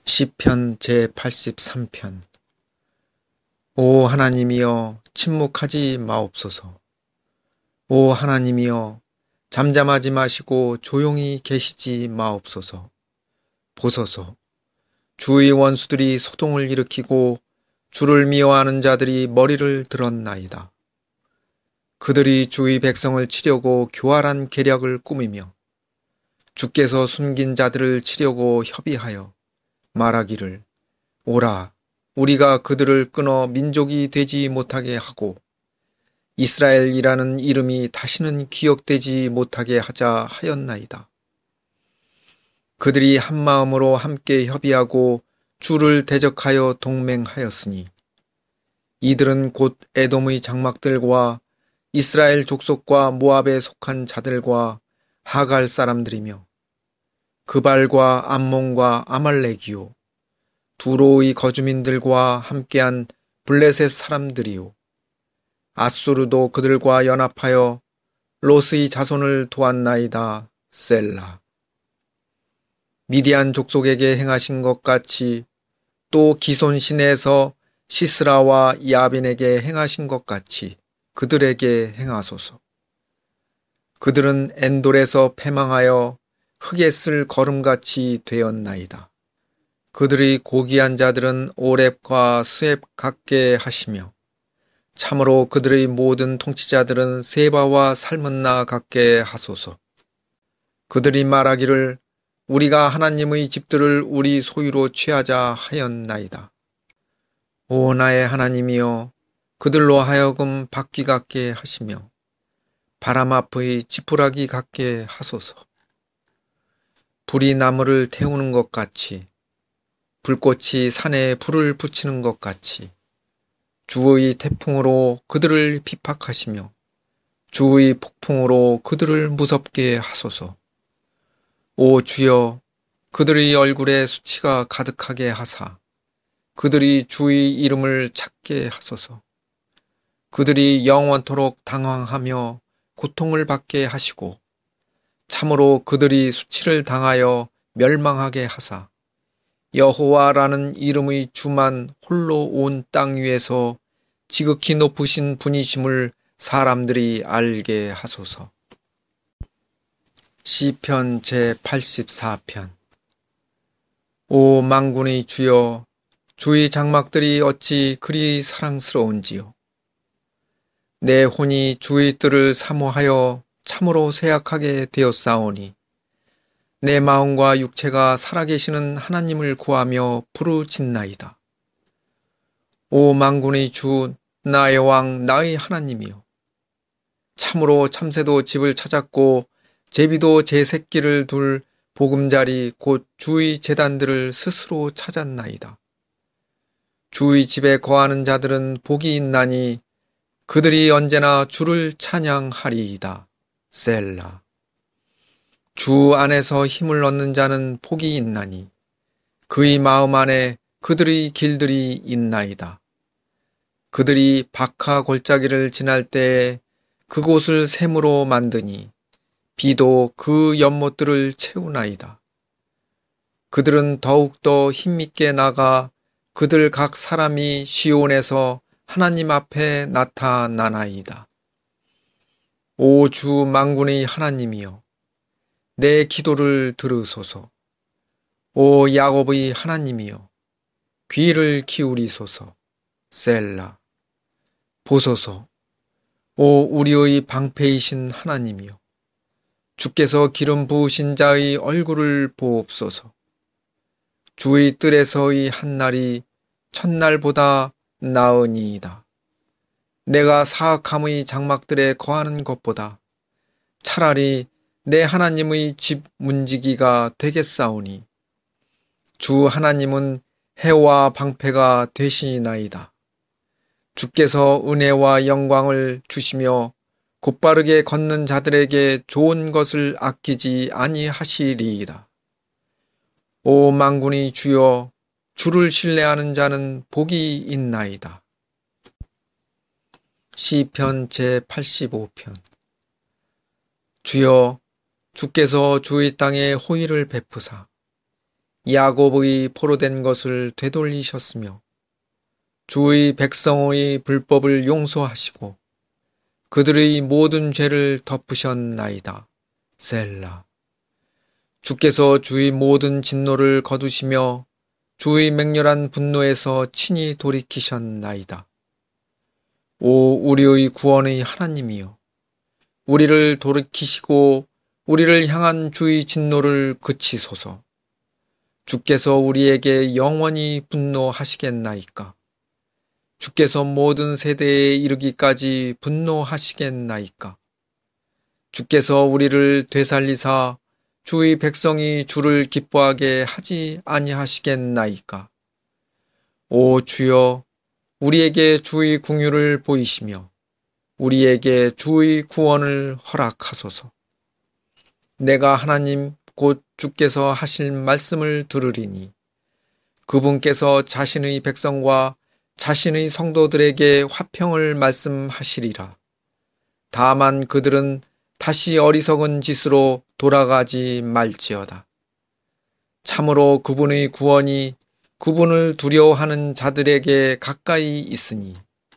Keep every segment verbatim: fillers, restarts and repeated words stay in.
시편 제팔십삼 편. 오 하나님이여, 침묵하지 마옵소서. 오 하나님이여, 잠잠하지 마시고 조용히 계시지 마옵소서. 보소서, 주의 원수들이 소동을 일으키고 주를 미워하는 자들이 머리를 들었나이다. 그들이 주의 백성을 치려고 교활한 계략을 꾸미며 주께서 숨긴 자들을 치려고 협의하여 말하기를, 오라, 우리가 그들을 끊어 민족이 되지 못하게 하고 이스라엘이라는 이름이 다시는 기억되지 못하게 하자 하였나이다. 그들이 한마음으로 함께 협의하고 주를 대적하여 동맹하였으니 이들은 곧 에돔의 장막들과 이스라엘 족속과 모압에 속한 자들과 하갈 사람들이며 그발과 암몬과 아말렉이요, 두로의 거주민들과 함께한 블레셋 사람들이요, 아수르도 그들과 연합하여 롯의 자손을 도왔나이다. 셀라. 미디안 족속에게 행하신 것 같이 또 기손 시내에서 시스라와 야빈에게 행하신 것 같이 그들에게 행하소서. 그들은 엔돌에서 패망하여 흙에 쓸 거름같이 되었나이다. 그들의 고귀한 자들은 오렙과 스웹 같게 하시며 참으로 그들의 모든 통치자들은 세바와 살문나 같게 하소서. 그들이 말하기를, 우리가 하나님의 집들을 우리 소유로 취하자 하였나이다. 오 나의 하나님이여, 그들로 하여금 바퀴 같게 하시며 바람 앞의 지푸라기 같게 하소서. 불이 나무를 태우는 것 같이, 불꽃이 산에 불을 붙이는 것 같이 주의 태풍으로 그들을 핍박하시며 주의 폭풍으로 그들을 무섭게 하소서. 오 주여, 그들의 얼굴에 수치가 가득하게 하사 그들이 주의 이름을 찾게 하소서. 그들이 영원토록 당황하며 고통을 받게 하시고 참으로 그들이 수치를 당하여 멸망하게 하사 여호와라는 이름의 주만 홀로 온 땅 위에서 지극히 높으신 분이심을 사람들이 알게 하소서. 시편 제팔십사 편. 오 만군의 주여, 주의 장막들이 어찌 그리 사랑스러운지요. 내 혼이 주의 뜰을 사모하여 참으로 쇠약하게 되었사오니 내 마음과 육체가 살아계시는 하나님을 구하며 부르짖나이다. 오 만군의 주, 나의 왕, 나의 하나님이여, 참으로 참새도 집을 찾았고 제비도 제 새끼를 둘 보금자리 곧 주의 제단들을 스스로 찾았나이다. 주의 집에 거하는 자들은 복이 있나니 그들이 언제나 주를 찬양하리이다. 셀라. 주 안에서 힘을 얻는 자는 복이 있나니 그의 마음 안에 그들의 길들이 있나이다. 그들이 박하 골짜기를 지날 때에 그곳을 샘으로 만드니 비도 그 연못들을 채우나이다. 그들은 더욱더 힘있게 나가 그들 각 사람이 시온에서 하나님 앞에 나타나나이다. 오 주 만군의 하나님이여, 내 기도를 들으소서. 오 야곱의 하나님이여, 귀를 기울이소서. 셀라. 보소서, 오 우리의 방패이신 하나님이여, 주께서 기름 부으신 자의 얼굴을 보옵소서. 주의 뜰에서의 한날이 첫날보다 나으니이다. 내가 사악함의 장막들에 거하는 것보다 차라리 내 하나님의 집 문지기가 되겠사오니 주 하나님은 해와 방패가 되시나이다. 주께서 은혜와 영광을 주시며 곧바르게 걷는 자들에게 좋은 것을 아끼지 아니하시리이다. 오 만군의 주여, 주를 신뢰하는 자는 복이 있나이다. 시편 제팔십오 편. 주여, 주께서 주의 땅에 호의를 베푸사 야곱의 포로된 것을 되돌리셨으며 주의 백성의 불법을 용서하시고 그들의 모든 죄를 덮으셨나이다. 셀라. 주께서 주의 모든 진노를 거두시며 주의 맹렬한 분노에서 친히 돌이키셨나이다. 오 우리의 구원의 하나님이여, 우리를 돌이키시고 우리를 향한 주의 진노를 그치소서. 주께서 우리에게 영원히 분노하시겠나이까? 주께서 모든 세대에 이르기까지 분노하시겠나이까? 주께서 우리를 되살리사 주의 백성이 주를 기뻐하게 하지 아니하시겠나이까? 오 주여, 우리에게 주의 긍휼을 보이시며 우리에게 주의 구원을 허락하소서. 내가 하나님 곧 주께서 하실 말씀을 들으리니 그분께서 자신의 백성과 자신의 성도들에게 화평을 말씀하시리라. 다만 그들은 다시 어리석은 짓으로 돌아가지 말지어다. 참으로 그분의 구원이 그분을 두려워하는 자들에게 가까이 있으니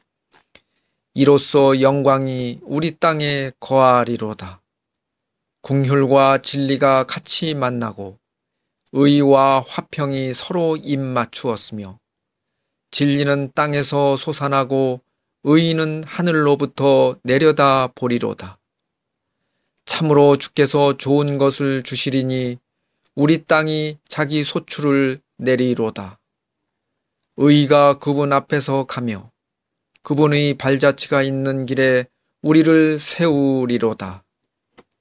이로써 영광이 우리 땅에 거하리로다. 긍휼과 진리가 같이 만나고 의와 화평이 서로 입맞추었으며 진리는 땅에서 솟아나고 의는 하늘로부터 내려다 보리로다. 참으로 주께서 좋은 것을 주시리니 우리 땅이 자기 소출을 내리로다. 의가 그분 앞에서 가며 그분의 발자취가 있는 길에 우리를 세우리로다.